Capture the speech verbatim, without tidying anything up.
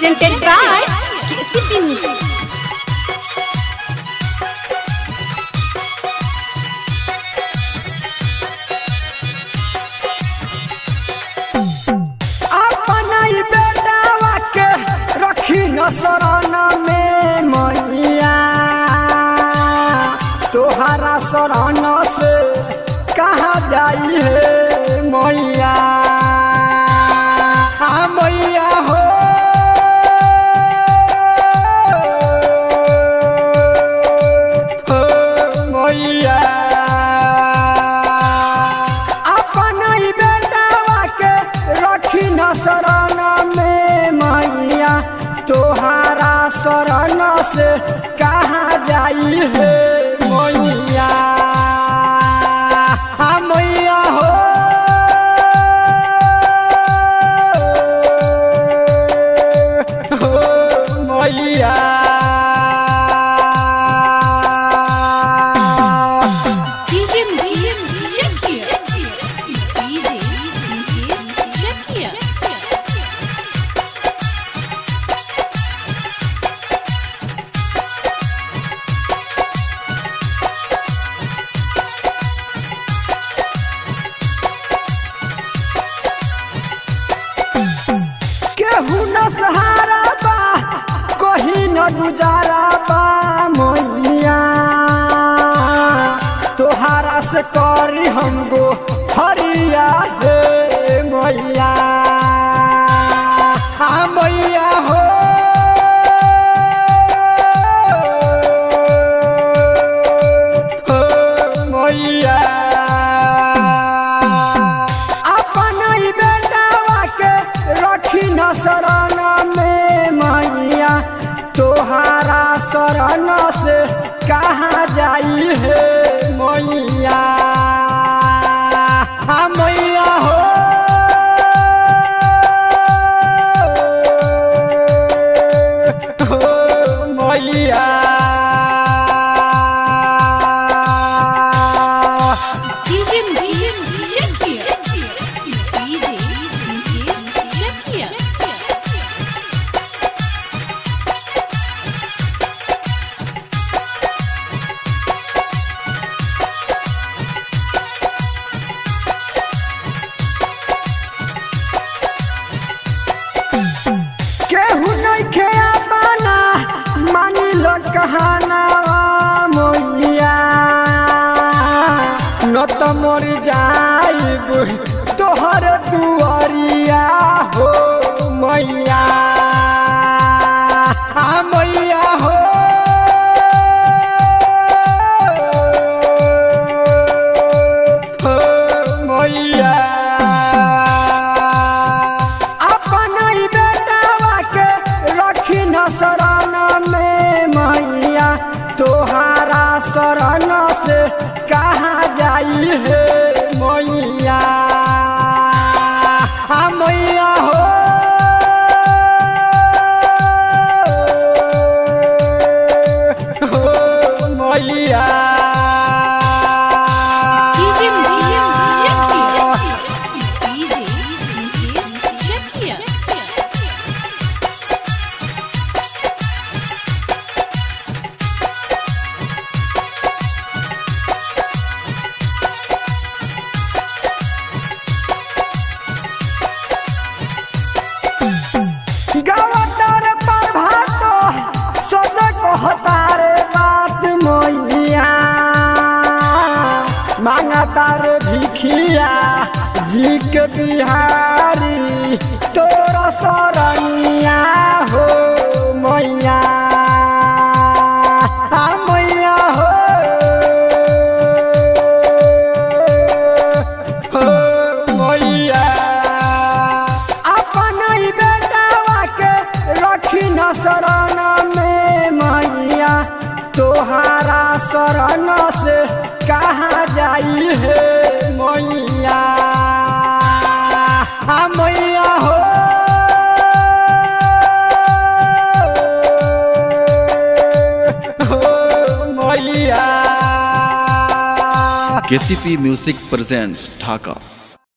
presented by K C P Music. शरण में मैया तोहरा शरण से कहाँ जाई है मैया हाँ मैया हो मैया अपन बेटावा के रखी न शरण में मैया तोहरा शरण से कहाँ जाई है मैया हाँ मैया हो मैया सहारा बा कहीं न गुजारा बा मैया तोहरा से करी हमको हरिया हे मैया हाँ मैया हो मैया अपन बेटावा के रखी न शरण में मैया तोहरा शरण से कहाँ जाई है मैया हाँ मैया हो मैया कहाना मैया न तो मर जाइब तोहर दुआरिया हो मैया हाँ मैया हो मैया अपन बेटावा के रखी न शरण में मैया तोहरा शरण से कहाँ जाई है मैया हाँ मैया हो मैया तारे बात मैया मांगा तारे भिखिया जी के बिहारी तोरा शरणिया हो मैया हाँ मैया हो मैया अपन बेटावा के रखी न शरण तोहरा शरण से कहाँ जाई है मैया हाँ मैया हो मैया K C P Music presents Dhaka।